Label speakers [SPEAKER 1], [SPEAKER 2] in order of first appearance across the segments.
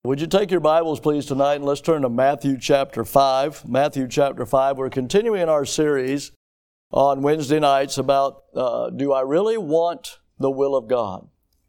[SPEAKER 1] Would you take your Bibles, please, tonight, and let's turn to Matthew chapter 5. Matthew chapter 5. We're continuing our series on Wednesday nights about, do I really want the will of God?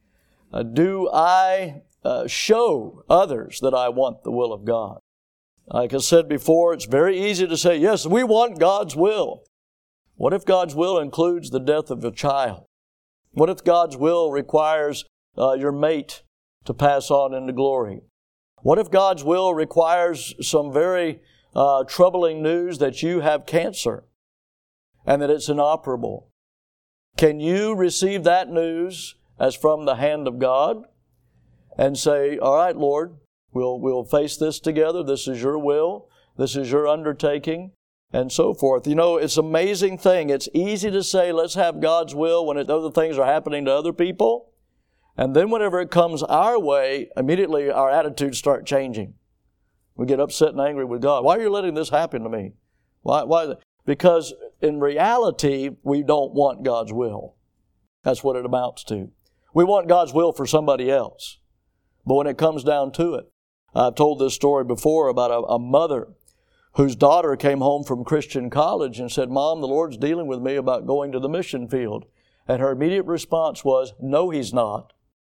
[SPEAKER 1] Do I show others that I want the will of God? Like I said before, it's very easy to say, yes, we want God's will. What if God's will includes the death of a child? What if God's will requires your mate to pass on into glory? What if God's will requires some very troubling news that you have cancer and that it's inoperable? Can you receive that news as from the hand of God and say, all right, Lord, we'll face this together. This is your will. This is your undertaking, and so forth. You know, it's an amazing thing. It's easy to say, let's have God's will when other things are happening to other people. And then whenever it comes our way, immediately our attitudes start changing. We get upset and angry with God. Why are you letting this happen to me? Why? Because in reality, we don't want God's will. That's what it amounts to. We want God's will for somebody else. But when it comes down to it, I've told this story before about a mother whose daughter came home from Christian college and said, Mom, the Lord's dealing with me about going to the mission field. And her immediate response was, no, He's not.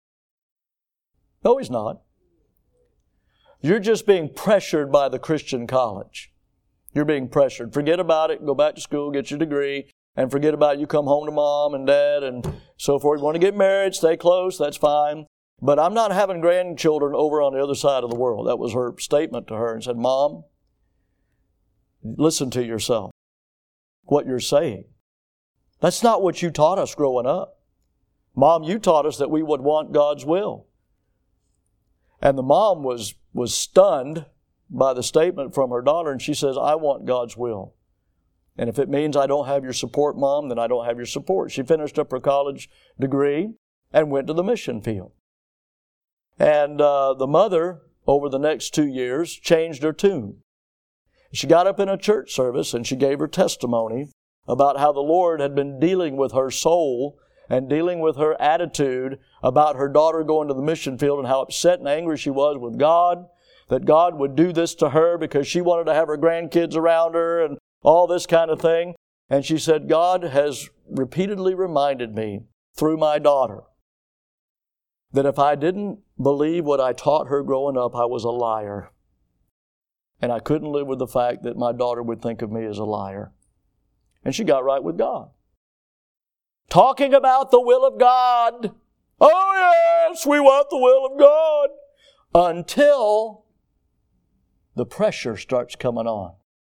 [SPEAKER 1] No, He's not. You're just being pressured by the Christian college. You're being pressured. Forget about it. Go back to school, get your degree, and forget about it. You come home to Mom and Dad and so forth. You want to get married, stay close, that's fine. But I'm not having grandchildren over on the other side of the world. That was her statement to her, and said, Mom, listen to yourself. What you're saying. That's not what you taught us growing up. Mom, you taught us that we would want God's will. And the mom was stunned by the statement from her daughter, and she says, I want God's will. And if it means I don't have your support, Mom, then I don't have your support. She finished up her college degree and went to the mission field. And the mother, over the next 2 years, changed her tune. She got up in a church service and she gave her testimony about how the Lord had been dealing with her soul and dealing with her attitude about her daughter going to the mission field and how upset and angry she was with God, that God would do this to her because she wanted to have her grandkids around her and all this kind of thing. And she said, God has repeatedly reminded me through my daughter that if I didn't believe what I taught her growing up, I was a liar. And I couldn't live with the fact that my daughter would think of me as a liar. And she got right with God. Talking about the will of God. Oh yes, we want the will of God. Until the pressure starts coming on.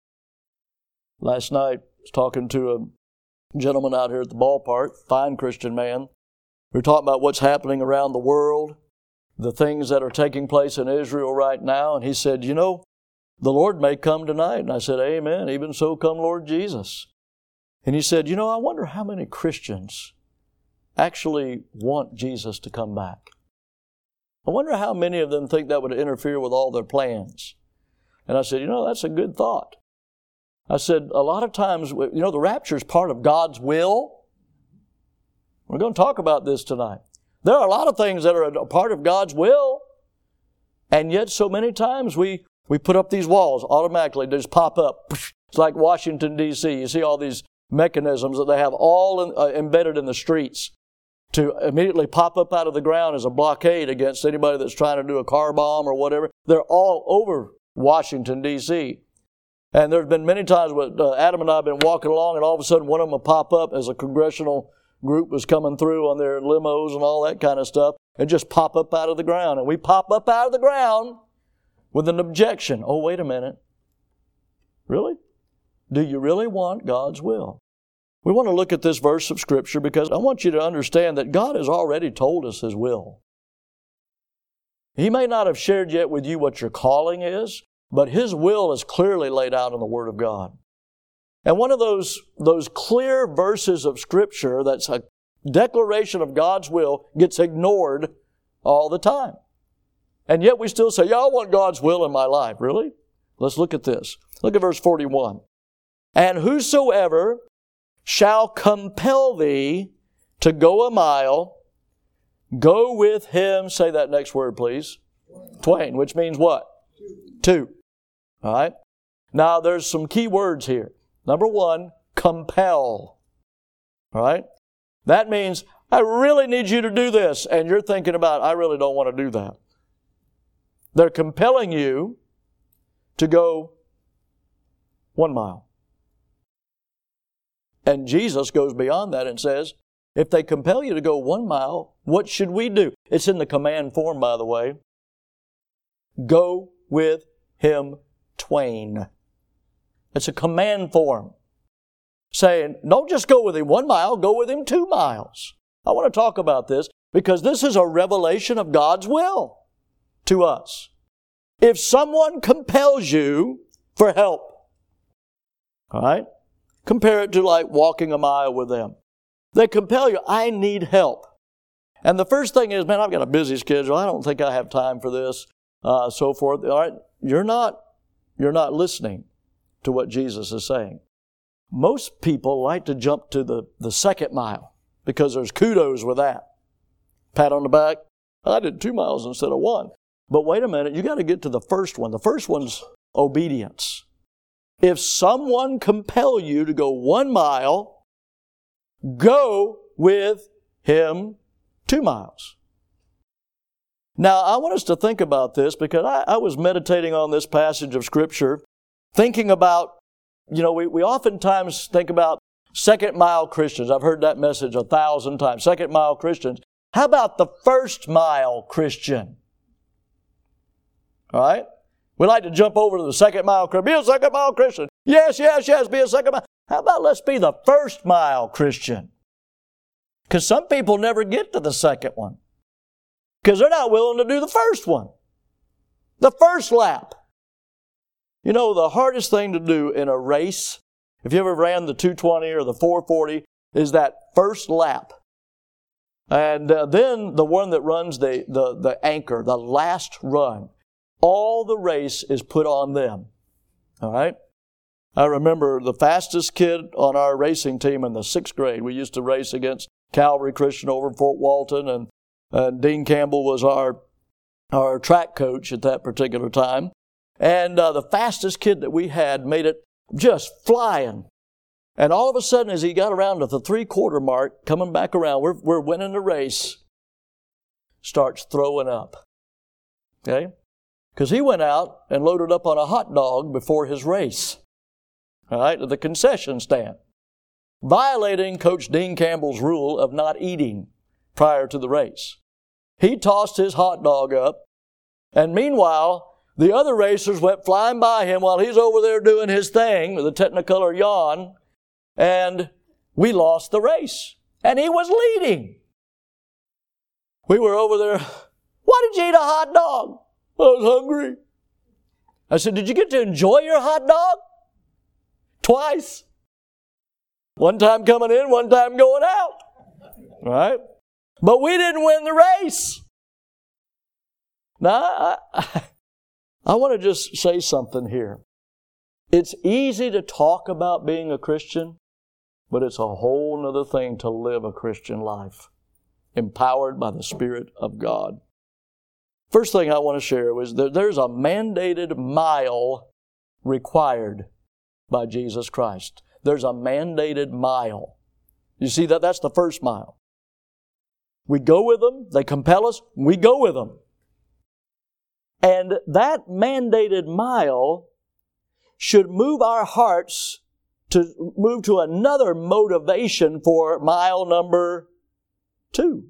[SPEAKER 1] Last night, I was talking to a gentleman out here at the ballpark, fine Christian man. We were talking about what's happening around the world, the things that are taking place in Israel right now. And he said, you know, the Lord may come tonight. And I said, amen. Even so come Lord Jesus. And he said, you know, I wonder how many Christians actually want Jesus to come back. I wonder how many of them think that would interfere with all their plans. And I said, you know, that's a good thought. I said, a lot of times, you know, the rapture is part of God's will. We're going to talk about this tonight. There are a lot of things that are a part of God's will. And yet so many times we put up these walls automatically. They just pop up. It's like Washington, D.C. You see all these mechanisms that they have all embedded in the streets to immediately pop up out of the ground as a blockade against anybody that's trying to do a car bomb or whatever. They're all over Washington, D.C. And there's been many times when Adam and I have been walking along and all of a sudden one of them will pop up as a congressional group was coming through on their limos and all that kind of stuff and just pop up out of the ground. And we pop up out of the ground with an objection. Oh, wait a minute. Really? Do you really want God's will? We want to look at this verse of Scripture because I want you to understand that God has already told us His will. He may not have shared yet with you what your calling is, but His will is clearly laid out in the Word of God. And one of those clear verses of Scripture that's a declaration of God's will gets ignored all the time. And yet we still say, yeah, I want God's will in my life. Really? Let's look at this. Look at verse 41. And whosoever shall compel thee to go a mile, go with him, say that next word please, twain, which means what? Two. All right? Now, there's some key words here. Number one, compel. All right? That means, I really need you to do this. And you're thinking about, I really don't want to do that. They're compelling you to go 1 mile. And Jesus goes beyond that and says, if they compel you to go 1 mile, what should we do? It's in the command form, by the way. Go with him twain. It's a command form. Saying, don't just go with him 1 mile, go with him 2 miles. I want to talk about this because this is a revelation of God's will to us. If someone compels you for help, all right, compare it to like walking a mile with them. They compel you, I need help. And the first thing is, man, I've got a busy schedule. I don't think I have time for this, so forth. All right, you're not listening to what Jesus is saying. Most people like to jump to the second mile because there's kudos with that. Pat on the back. I did 2 miles instead of 1. But wait a minute, you got to get to the first one. The first one's obedience. If someone compel you to go 1 mile, go with him 2 miles. Now, I want us to think about this because I was meditating on this passage of Scripture, thinking about, we oftentimes think about second mile Christians. I've heard that message 1,000 times. Second mile Christians. How about the first mile Christian? All right? We like to jump over to the second mile Christian. Be a second mile Christian. Yes, be a second mile. How about let's be the first mile Christian? Because some people never get to the second one. Because they're not willing to do the first one. The first lap. The hardest thing to do in a race, if you ever ran the 220 or the 440, is that first lap. And then the one that runs the anchor, the last run. All the race is put on them. All right? I remember the fastest kid on our racing team in the 6th grade. We used to race against Calvary Christian over in Fort Walton, and Dean Campbell was our track coach at that particular time. And the fastest kid that we had made it just flying. And all of a sudden, as he got around to the 3/4 mark, coming back around, we're winning the race, starts throwing up. Okay? Because he went out and loaded up on a hot dog before his race. All right, at the concession stand. Violating Coach Dean Campbell's rule of not eating prior to the race. He tossed his hot dog up, and meanwhile, the other racers went flying by him while he's over there doing his thing with the Technicolor yawn, and we lost the race. And he was leading. We were over there, why did you eat a hot dog? I was hungry. I said, did you get to enjoy your hot dog? Twice. One time coming in, one time going out. Right? But we didn't win the race. Now, I want to just say something here. It's easy to talk about being a Christian, but it's a whole other thing to live a Christian life, empowered by the Spirit of God. First thing I want to share is that there's a mandated mile required by Jesus Christ. There's a mandated mile. You see that? That's the first mile. We go with them. They compel us. We go with them. And that mandated mile should move our hearts to move to another motivation for mile number 2.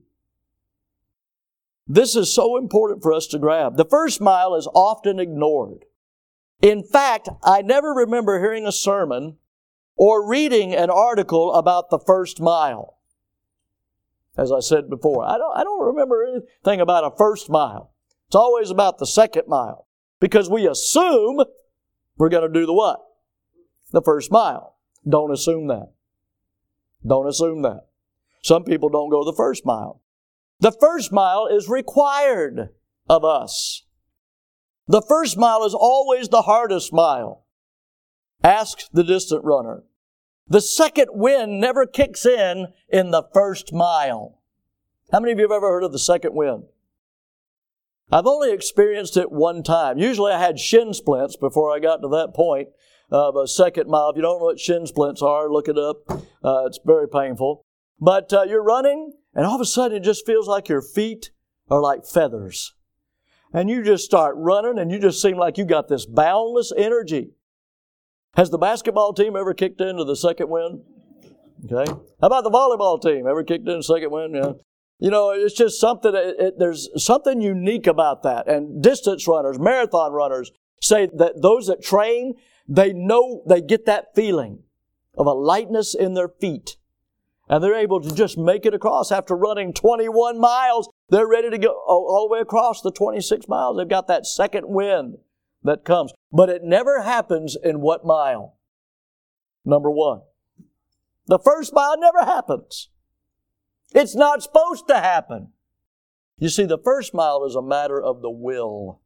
[SPEAKER 1] This is so important for us to grab. The first mile is often ignored. In fact, I never remember hearing a sermon or reading an article about the first mile. As I said before, I don't remember anything about a first mile. It's always about the second mile. Because we assume we're going to do the what? The first mile. Don't assume that. Don't assume that. Some people don't go the first mile. The first mile is required of us. The first mile is always the hardest mile. Ask the distant runner. The second wind never kicks in the first mile. How many of you have ever heard of the second wind? I've only experienced it one time. Usually I had shin splints before I got to that point of a second mile. If you don't know what shin splints are, look it up. It's very painful. But you're running, and all of a sudden it just feels like your feet are like feathers. And you just start running, and you just seem like you got this boundless energy. Has the basketball team ever kicked into the second wind? Okay. How about the volleyball team? Ever kicked in the second wind? Yeah. You know, it's just something, there's something unique about that. And distance runners, marathon runners say that those that train, they know, they get that feeling of a lightness in their feet. And they're able to just make it across after running 21 miles. They're ready to go all the way across the 26 miles. They've got that second wind that comes. But it never happens in what mile? Number 1. The first mile never happens. It's not supposed to happen. You see, the first mile is a matter of the will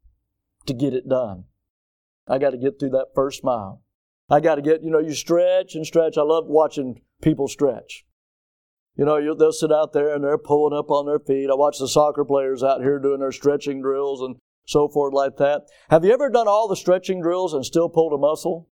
[SPEAKER 1] to get it done. I got to get through that first mile. I got to get, you stretch and stretch. I love watching people stretch. They'll sit out there and they're pulling up on their feet. I watch the soccer players out here doing their stretching drills and so forth like that. Have you ever done all the stretching drills and still pulled a muscle?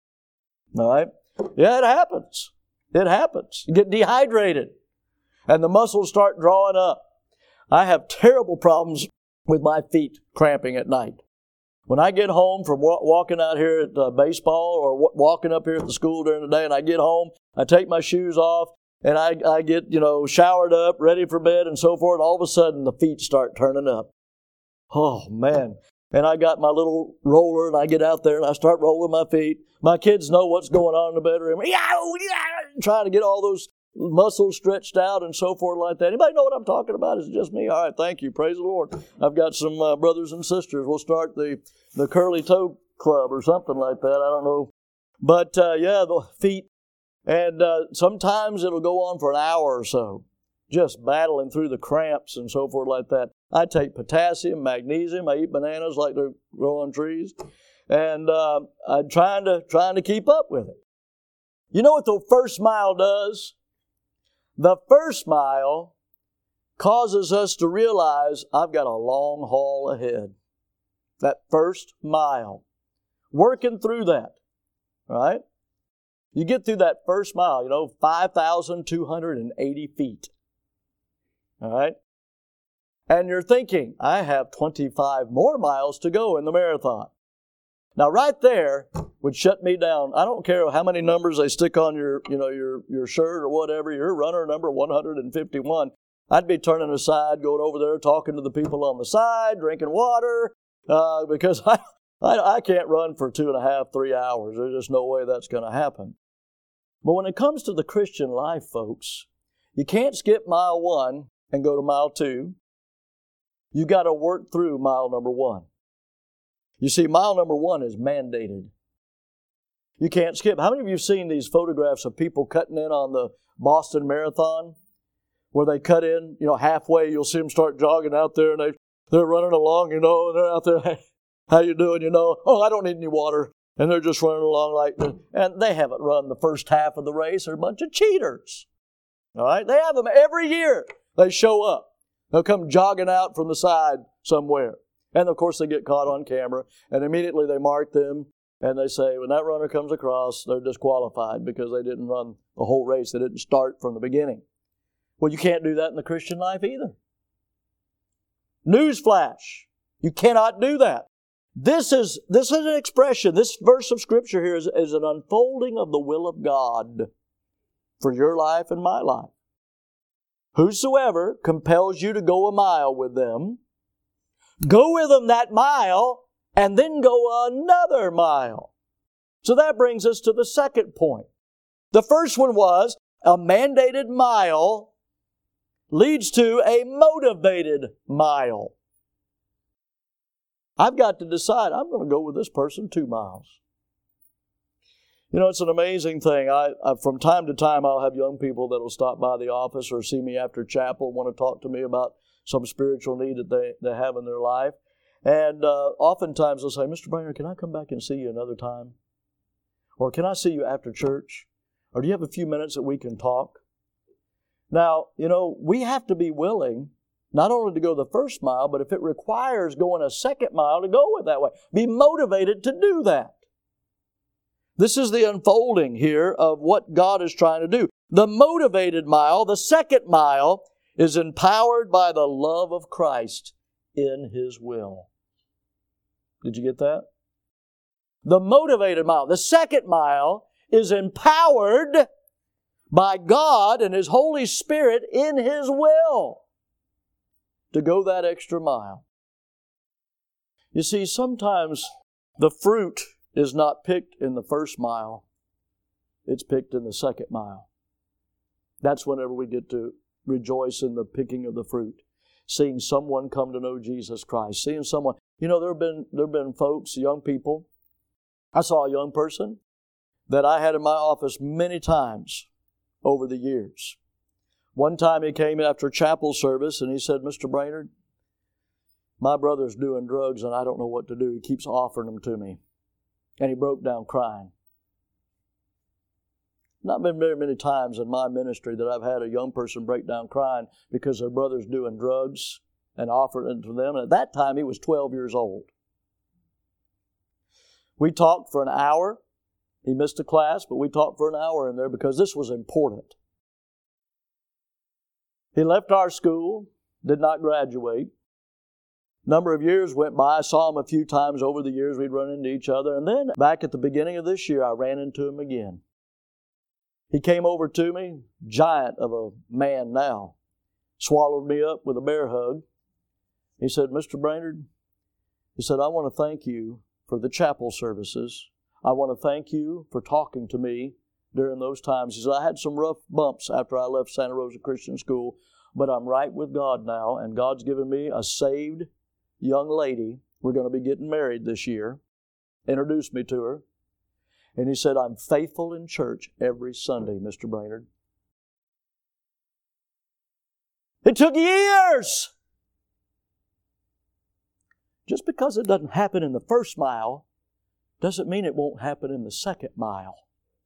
[SPEAKER 1] All right? Yeah, it happens. It happens. You get dehydrated. And the muscles start drawing up. I have terrible problems with my feet cramping at night. When I get home from walking out here at baseball or walking up here at the school during the day, and I get home, I take my shoes off, and I get, showered up, ready for bed and so forth, and all of a sudden the feet start turning up. Oh, man. And I got my little roller, and I get out there, and I start rolling my feet. My kids know what's going on in the bedroom. Trying to get all those muscles stretched out and so forth like that. Anybody know what I'm talking about? Is it just me? All right, thank you. Praise the Lord. I've got some brothers and sisters. We'll start the curly toe club or something like that. I don't know. But, the feet. And sometimes it'll go on for an hour or so, just battling through the cramps and so forth like that. I take potassium, magnesium. I eat bananas like they grow on trees. And I'm trying to keep up with it. You know what the first mile does? The first mile causes us to realize I've got a long haul ahead. That first mile. Working through that. Right? You get through that first mile, 5,280 feet. All right? And you're thinking, I have 25 more miles to go in the marathon. Now, right there would shut me down. I don't care how many numbers they stick on your shirt or whatever. You're runner number 151. I'd be turning aside, going over there, talking to the people on the side, drinking water, because I can't run for 2.5, 3 hours. There's just no way that's going to happen. But when it comes to the Christian life, folks, you can't skip mile 1 and go to mile 2. You got to work through mile number 1. You see, mile number 1 is mandated. You can't skip. How many of you have seen these photographs of people cutting in on the Boston Marathon? Where they cut in, halfway, you'll see them start jogging out there, and they're running along, and they're out there, hey, how you doing, oh, I don't need any water. And they're just running along like this. And they haven't run the first half of the race. They're a bunch of cheaters. All right? They have them every year. They show up. They'll come jogging out from the side somewhere. And, of course, they get caught on camera. And immediately they mark them. And they say, when that runner comes across, they're disqualified because they didn't run the whole race. They didn't start from the beginning. Well, you can't do that in the Christian life either. Newsflash. You cannot do that. This is an expression. This verse of Scripture here is an unfolding of the will of God for your life and my life. Whosoever compels you to go a mile with them, go with them that mile, and then go another mile. So that brings us to the second point. The first one was a mandated mile leads to a motivated mile. I've got to decide, I'm going to go with this person 2 miles. It's an amazing thing. I from time to time, I'll have young people that will stop by the office or see me after chapel, want to talk to me about some spiritual need that they have in their life. And oftentimes they'll say, Mr. Brainerd, can I come back and see you another time? Or can I see you after church? Or do you have a few minutes that we can talk? Now, we have to be willing Not only to go the first mile, but if it requires going a second mile, to go it that way. Be motivated to do that. This is the unfolding here of what God is trying to do. The motivated mile, the second mile, is empowered by the love of Christ in His will. Did you get that? The motivated mile, the second mile, is empowered by God and His Holy Spirit in His will to go that extra mile. You see, sometimes the fruit is not picked in the first mile. It's picked in the second mile. That's whenever we get to rejoice in the picking of the fruit. Seeing someone come to know Jesus Christ. Seeing someone, there have been folks, young people. I saw a young person that I had in my office many times over the years. One time he came after chapel service and he said, "Mr. Brainerd, my brother's doing drugs and I don't know what to do. He keeps offering them to me." And he broke down crying. Not been very many times in my ministry that I've had a young person break down crying because their brother's doing drugs and offering it to them. And at that time, he was 12 years old. We talked for an hour. He missed a class, but we talked for an hour in there because this was important. He left our school, did not graduate. Number of years went by. I saw him a few times over the years. We'd run into each other. And then back at the beginning of this year, I ran into him again. He came over to me, giant of a man now, swallowed me up with a bear hug. He said, "Mr. Brainerd," he said, "I want to thank you for the chapel services. I want to thank you for talking to me during those times." He said, "I had some rough bumps after I left Santa Rosa Christian School, but I'm right with God now, and God's given me a saved young lady. We're going to be getting married this year." Introduced me to her. And he said, "I'm faithful in church every Sunday, Mr. Brainerd." It took years. Just because it doesn't happen in the first mile doesn't mean it won't happen in the second mile.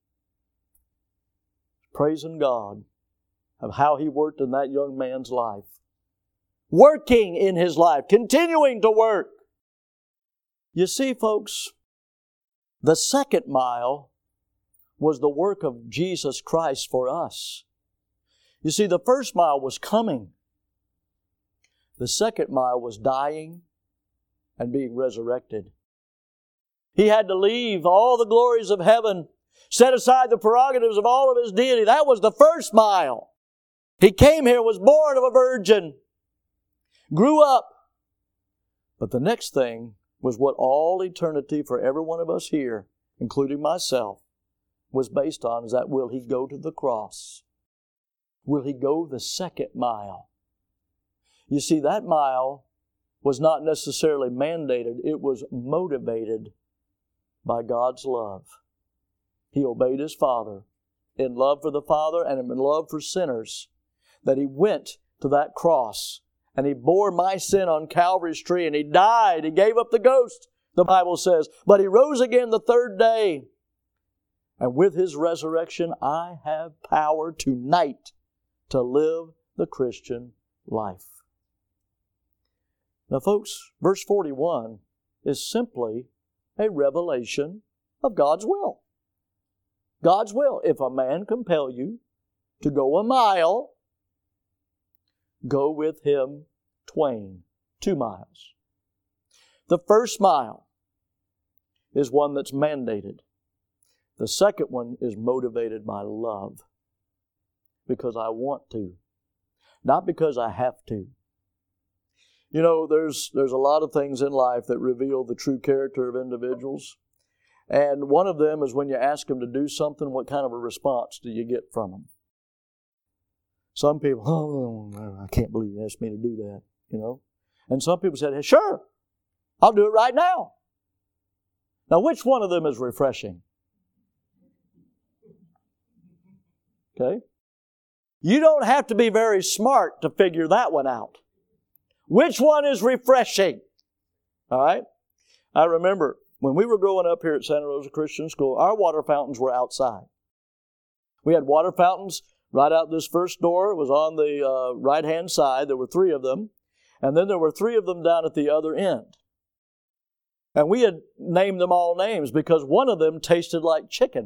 [SPEAKER 1] Praising God of how He worked in that young man's life. Working in his life, continuing to work. You see, folks, the second mile was the work of Jesus Christ for us. You see, the first mile was coming. The second mile was dying and being resurrected. He had to leave all the glories of heaven, set aside the prerogatives of all of His deity. That was the first mile. He came here, was born of a virgin, grew up. But the next thing was what all eternity for every one of us here, including myself, was based on, is that will He go to the cross? Will He go the second mile? You see, that mile was not necessarily mandated. It was motivated by God's love. He obeyed His Father in love for the Father and in love for sinners, that He went to that cross and He bore my sin on Calvary's tree and He died. He gave up the ghost, the Bible says. But He rose again the third day. And with His resurrection, I have power tonight to live the Christian life. Now, folks, verse 41 is simply a revelation of God's will. God's will. If a man compel you to go a mile, go with him twain, 2 miles. The first mile is one that's mandated. The second one is motivated by love. Because I want to. Not because I have to. You know, there's a lot of things in life that reveal the true character of individuals. And one of them is when you ask them to do something, what kind of a response do you get from them? Some people, "Oh, I can't believe you asked me to do that," you know. And some people said, "Hey, sure, I'll do it right now." Now, which one of them is refreshing? Okay? You don't have to be very smart to figure that one out. Which one is refreshing? All right? I remember when we were growing up here at Santa Rosa Christian School, our water fountains were outside. We had water fountains Right out this first door. It was on the right-hand side. There were 3 of them. And then there were 3 of them down at the other end. And we had named them all names because one of them tasted like chicken.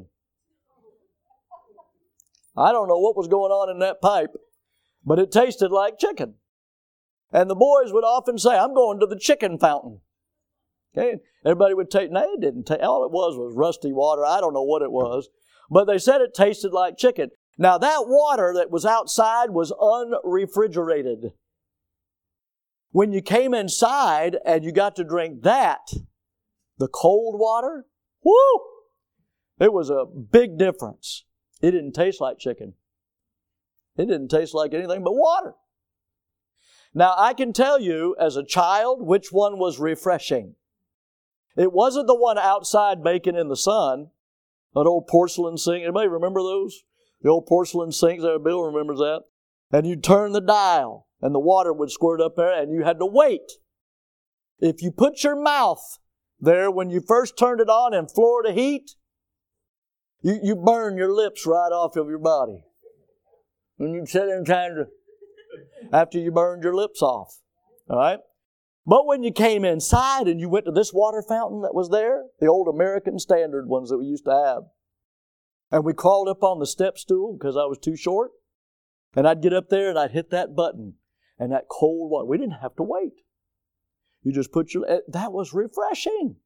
[SPEAKER 1] I don't know what was going on in that pipe, but it tasted like chicken. And the boys would often say, I'm going to the chicken fountain. Okay? Everybody would take, no, it didn't taste, all it was rusty water. I don't know what it was. But they said it tasted like chicken. Now that water that was outside was unrefrigerated. When you came inside and you got to drink that, the cold water, whoo! It was a big difference. It didn't taste like chicken. It didn't taste like anything but water. Now, I can tell you as a child which one was refreshing. It wasn't the one outside baking in the sun, that old porcelain sink. Anybody remember those? The old porcelain sinks there, Bill remembers that. And you'd turn the dial, and the water would squirt up there, and you had to wait. If you put your mouth there when you first turned it on in Florida heat, you burn your lips right off of your body. When you sit there and try to, after you burned your lips off. All right? But when you came inside and you went to this water fountain that was there, the old American Standard ones that we used to have, and we crawled up on the step stool because I was too short, and I'd get up there and I'd hit that button, and that cold water, we didn't have to wait. You just put that was refreshing.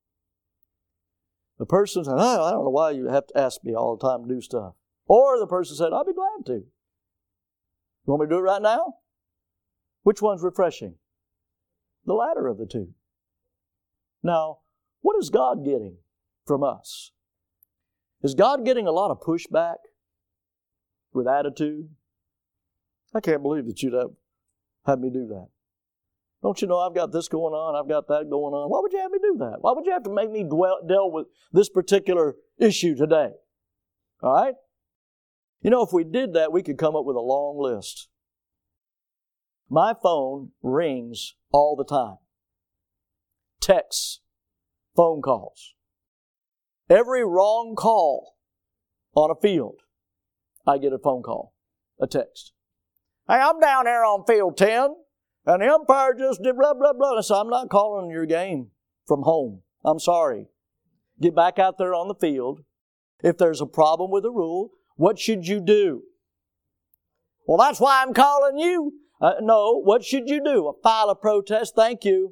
[SPEAKER 1] The person said, oh, I don't know why you have to ask me all the time to do stuff. Or the person said, I'll be glad to. You want me to do it right now? Which one's refreshing? The latter of the 2. Now, what is God getting from us? Is God getting a lot of pushback with attitude? I can't believe that you'd have had me do that. Don't you know I've got this going on, I've got that going on? Why would you have me do that? Why would you have to make me deal with this particular issue today? All right? You know, if we did that, we could come up with a long list. My phone rings all the time. Texts, phone calls. Every wrong call on a field, I get a phone call, a text. Hey, I'm down here on field 10. And the umpire just did blah, blah, blah. I said, I'm not calling your game from home. I'm sorry. Get back out there on the field. If there's a problem with the rule, what should you do? Well, that's why I'm calling you. No, what should you do? File a protest, thank you.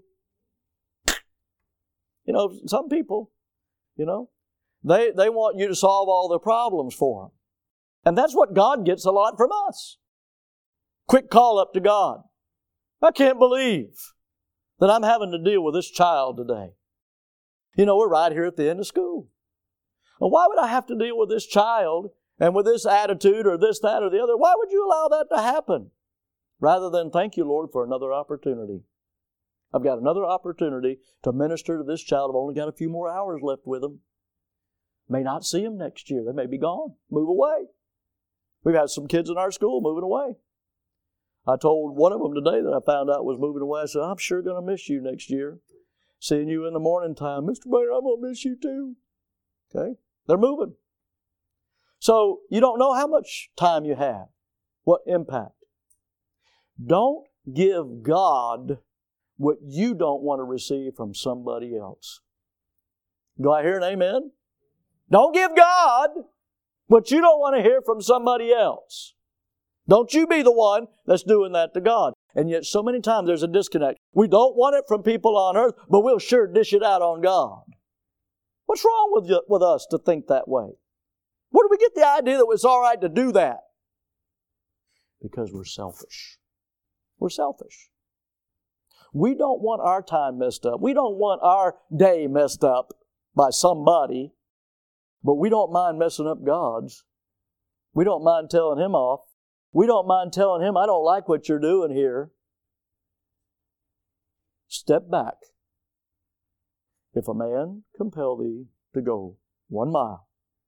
[SPEAKER 1] You know, some people, you know, they want you to solve all their problems for them. And that's what God gets a lot from us. Quick call up to God. I can't believe that I'm having to deal with this child today. You know, we're right here at the end of school. Well, why would I have to deal with this child and with this attitude or this, that, or the other? Why would you allow that to happen? Rather than thank you, Lord, for another opportunity. I've got another opportunity to minister to this child. I've only got a few more hours left with them. May not see them next year. They may be gone. Move away. We've had some kids in our school moving away. I told one of them today that I found out was moving away. I said, I'm sure going to miss you next year. Seeing you in the morning time. Mr. Bayer, I'm going to miss you too. Okay? They're moving. So you don't know how much time you have. What impact. Don't give God what you don't want to receive from somebody else. Do I hear an amen? Don't give God what you don't want to hear from somebody else. Don't you be the one that's doing that to God. And yet so many times there's a disconnect. We don't want it from people on earth, but we'll sure dish it out on God. What's wrong with us to think that way? Where do we get the idea that it's all right to do that? Because we're selfish. We're selfish. We don't want our time messed up. We don't want our day messed up by somebody, but we don't mind messing up God's. We don't mind telling Him off. We don't mind telling Him, I don't like what you're doing here. Step back. If a man compel thee to go 1 mile,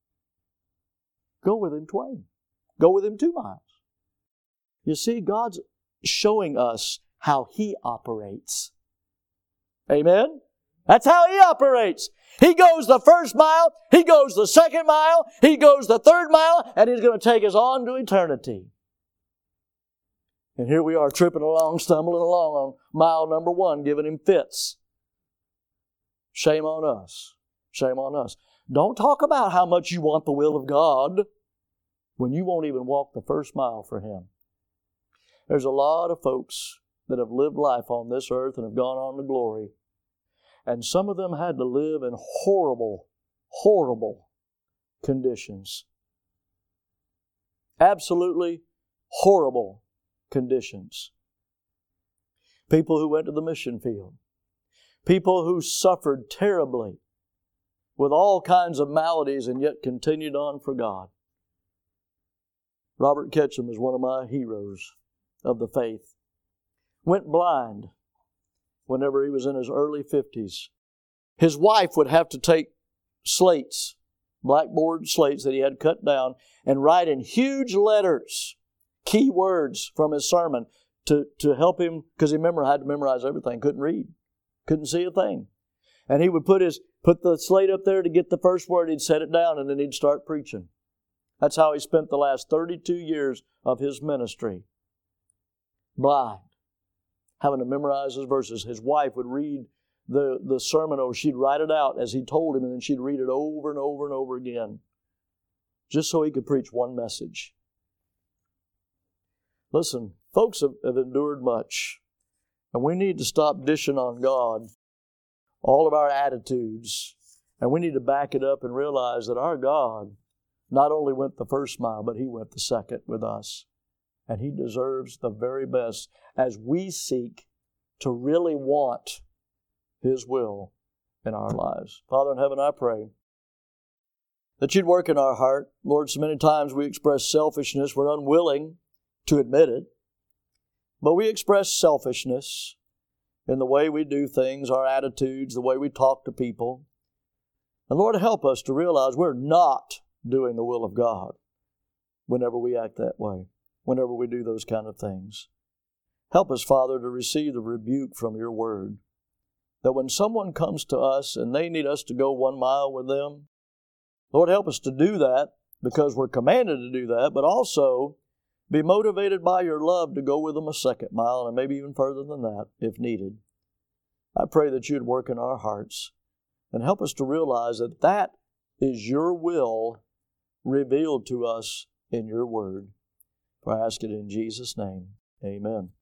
[SPEAKER 1] go with him twain. Go with him 2 miles. You see, God's showing us how He operates. Amen? That's how He operates. He goes the first mile, He goes the second mile, He goes the third mile, and He's going to take us on to eternity. And here we are tripping along, stumbling along on mile number 1, giving Him fits. Shame on us. Shame on us. Don't talk about how much you want the will of God when you won't even walk the first mile for Him. There's a lot of folks that have lived life on this earth and have gone on to glory. And some of them had to live in horrible, horrible conditions. Absolutely horrible conditions. People who went to the mission field. People who suffered terribly with all kinds of maladies and yet continued on for God. Robert Ketchum is one of my heroes of the faith. Went blind whenever he was in his early 50s. His wife would have to take slates, blackboard slates that he had cut down, and write in huge letters key words from his sermon to help him, because he had to memorize everything, couldn't read, couldn't see a thing. And he would put the slate up there to get the first word, he'd set it down, and then he'd start preaching. That's how he spent the last 32 years of his ministry. Blind, having to memorize his verses. His wife would read the sermon over. She'd write it out as he told him, and then she'd read it over and over and over again, just so he could preach one message. Listen, folks have endured much, and we need to stop dishing on God all of our attitudes, and we need to back it up and realize that our God not only went the first mile, but He went the second with us. And He deserves the very best as we seek to really want His will in our lives. Father in heaven, I pray that You'd work in our heart. Lord, so many times we express selfishness. We're unwilling to admit it. But we express selfishness in the way we do things, our attitudes, the way we talk to people. And Lord, help us to realize we're not doing the will of God whenever we act that way, whenever we do those kind of things. Help us, Father, to receive the rebuke from Your Word, that when someone comes to us and they need us to go 1 mile with them, Lord, help us to do that because we're commanded to do that, but also be motivated by Your love to go with them a 2nd mile and maybe even further than that if needed. I pray that You'd work in our hearts and help us to realize that that is Your will revealed to us in Your Word. For I ask it in Jesus' name. Amen.